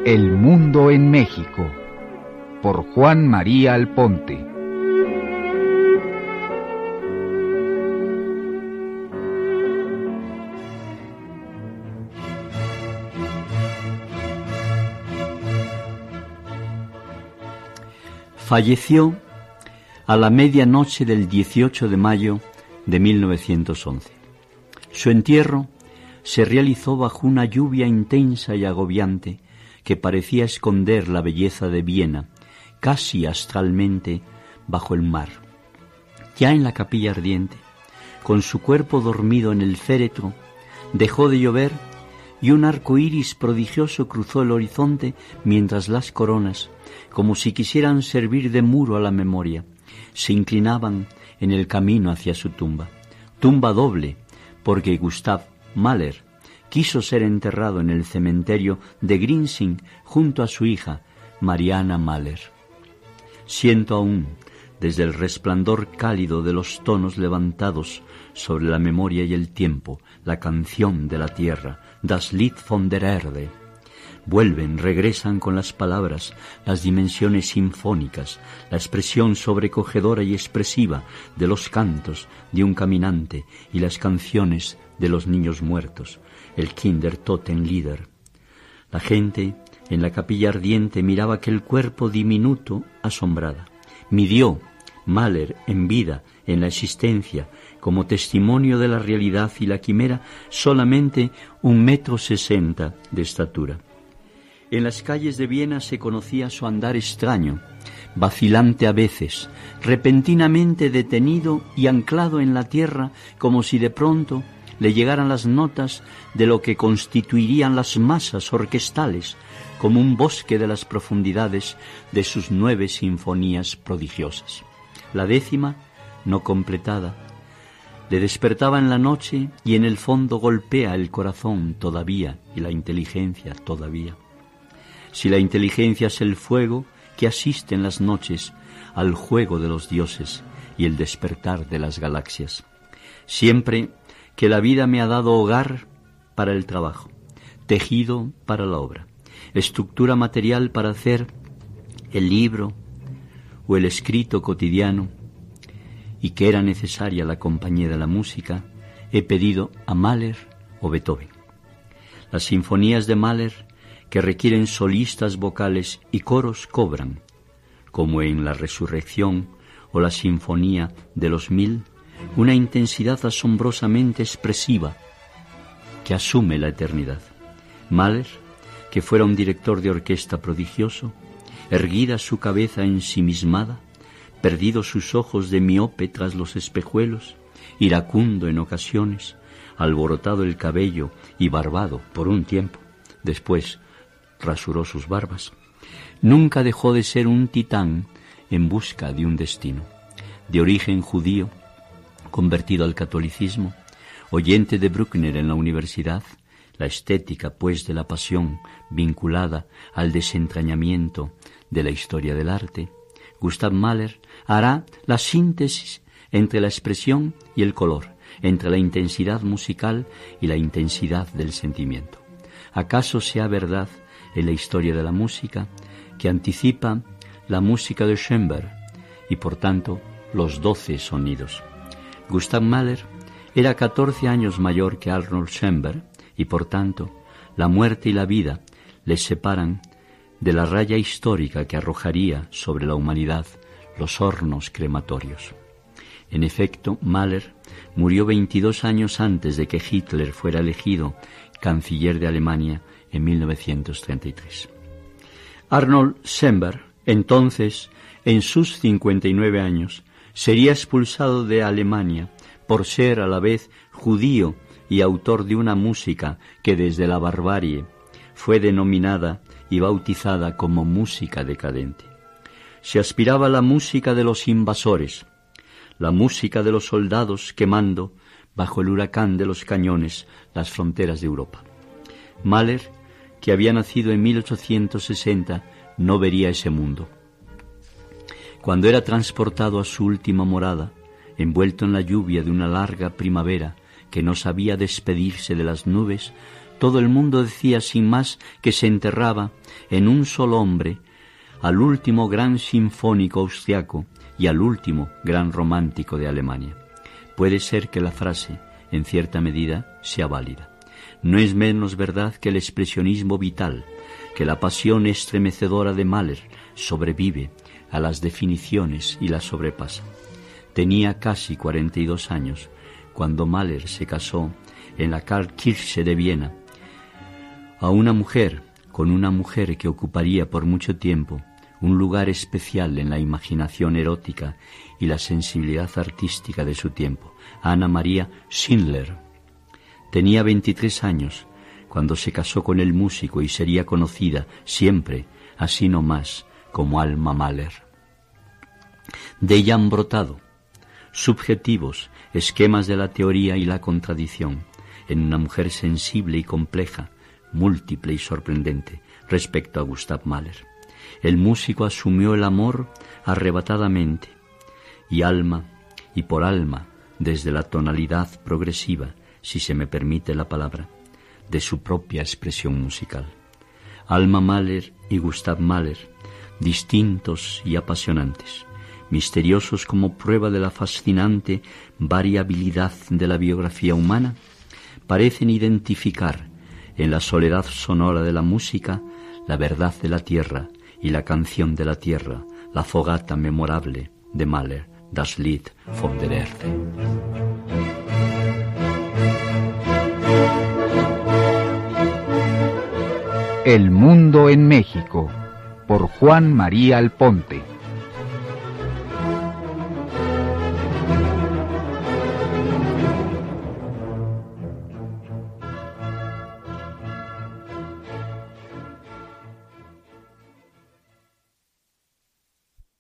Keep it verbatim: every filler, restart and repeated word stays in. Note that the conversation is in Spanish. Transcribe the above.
El mundo en México, por Juan María Alponte. Falleció a la medianoche del dieciocho de mayo de mil novecientos once. Su entierro se realizó bajo una lluvia intensa y agobiante que parecía esconder la belleza de Viena, casi astralmente bajo el mar. Ya en la capilla ardiente, con su cuerpo dormido en el féretro, dejó de llover y un arco iris prodigioso cruzó el horizonte mientras las coronas, como si quisieran servir de muro a la memoria, se inclinaban en el camino hacia su tumba. Tumba doble, porque Gustav Mahler quiso ser enterrado en el cementerio de Grinzing junto a su hija, Mariana Mahler. Siento aún, desde el resplandor cálido de los tonos levantados sobre la memoria y el tiempo, la canción de la tierra, Das Lied von der Erde. Vuelven, regresan con las palabras, las dimensiones sinfónicas, la expresión sobrecogedora y expresiva de los cantos de un caminante y las canciones de los niños muertos, el Kindertotenlieder. La gente en la capilla ardiente miraba aquel cuerpo diminuto asombrada. Midió Mahler en vida, en la existencia, como testimonio de la realidad y la quimera, solamente un metro sesenta de estatura. En las calles de Viena se conocía su andar extraño, vacilante a veces, repentinamente detenido y anclado en la tierra, como si de pronto le llegaran las notas de lo que constituirían las masas orquestales, como un bosque de las profundidades de sus nueve sinfonías prodigiosas. La décima, no completada, le despertaba en la noche y en el fondo golpea el corazón todavía y la inteligencia todavía. Si la inteligencia es el fuego que asiste en las noches al juego de los dioses y el despertar de las galaxias. Siempre que la vida me ha dado hogar para el trabajo, tejido para la obra, estructura material para hacer el libro o el escrito cotidiano, y que era necesaria la compañía de la música, he pedido a Mahler o Beethoven. Las sinfonías de Mahler, que requieren solistas vocales y coros, cobran, como en La Resurrección o la Sinfonía de los Mil, una intensidad asombrosamente expresiva que asume la eternidad. Mahler, que fuera un director de orquesta prodigioso, erguida su cabeza ensimismada, perdidos sus ojos de miope tras los espejuelos, iracundo en ocasiones, alborotado el cabello y barbado por un tiempo, después rasuró sus barbas, nunca dejó de ser un titán en busca de un destino. De origen judío, convertido al catolicismo, oyente de Bruckner en la universidad, la estética, pues, de la pasión vinculada al desentrañamiento de la historia del arte, Gustav Mahler hará la síntesis entre la expresión y el color, entre la intensidad musical y la intensidad del sentimiento. ¿Acaso sea verdad en la historia de la música que anticipa la música de Schoenberg y, por tanto, los doce sonidos? Gustav Mahler era catorce años mayor que Arnold Schoenberg y, por tanto, la muerte y la vida les separan de la raya histórica que arrojaría sobre la humanidad los hornos crematorios. En efecto, Mahler murió veintidós años antes de que Hitler fuera elegido canciller de Alemania en mil novecientos treinta y tres. Arnold Schoenberg, entonces, en sus cincuenta y nueve años, sería expulsado de Alemania por ser a la vez judío y autor de una música que desde la barbarie fue denominada y bautizada como música decadente. Se aspiraba a la música de los invasores, la música de los soldados quemando bajo el huracán de los cañones las fronteras de Europa. Mahler, que había nacido en mil ochocientos sesenta, no vería ese mundo. Cuando era transportado a su última morada, envuelto en la lluvia de una larga primavera que no sabía despedirse de las nubes, Todo el mundo decía sin más que se enterraba en un solo hombre al último gran sinfónico austriaco y al último gran romántico de Alemania. Puede ser que la frase, en cierta medida, sea válida. No es menos verdad que el expresionismo vital, que la pasión estremecedora de Mahler sobrevive a las definiciones y las sobrepasa. Tenía casi cuarenta y dos años cuando Mahler se casó en la Karlkirche de Viena a una mujer, con una mujer que ocuparía por mucho tiempo un lugar especial en la imaginación erótica y la sensibilidad artística de su tiempo, Anna Maria Schindler. Tenía veintitrés años cuando se casó con el músico y sería conocida siempre, así no más, como Alma Mahler. De ella han brotado subjetivos esquemas de la teoría y la contradicción en una mujer sensible y compleja, múltiple y sorprendente respecto a Gustav Mahler. El músico asumió el amor arrebatadamente y alma y por alma desde la tonalidad progresiva, si se me permite la palabra, de su propia expresión musical. Alma Mahler y Gustav Mahler, distintos y apasionantes, misteriosos como prueba de la fascinante variabilidad de la biografía humana, parecen identificar en la soledad sonora de la música la verdad de la tierra y la canción de la tierra, la fogata memorable de Mahler, Das Lied von der Erde. El mundo en México, por Juan María Alponte.